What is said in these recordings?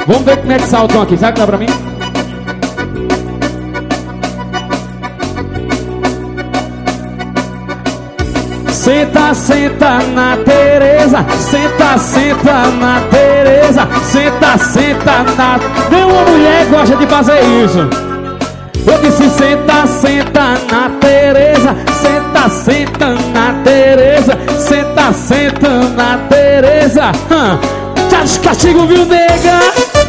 Vamos ver como é que saltam aqui, sabe que dá pra mim? Senta, senta na Tereza. Senta, senta na Tereza. Senta, senta na... Nenhuma mulher gosta de fazer isso. Eu disse senta, senta na Tereza. Senta, senta na Tereza. Senta, senta na Tereza. Tchau, castigo, viu, nega?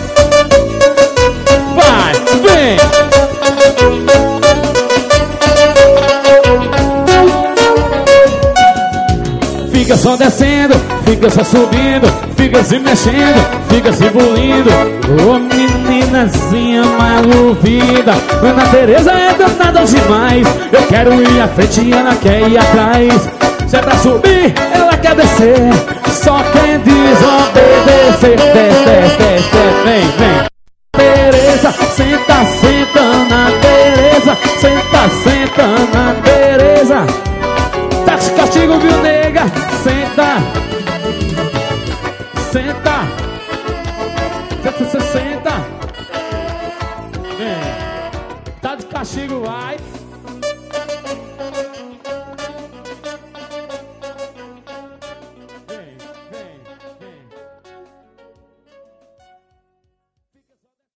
Vai, vem. Fica só descendo, fica só subindo, fica se mexendo, fica se bulindo. Ô meninazinha maluvida, Ana Tereza é danada demais. Eu quero ir à frente e ela quer ir atrás. Se é pra subir, ela quer descer. Só quem desobedecer. Desce, desce, desce, vem, vem. Tereza, senta, senta na Tereza. Senta, senta na Tereza. Tá de castigo, viu, nega? Senta. Senta. Senta. Vem. Tá de castigo, vai.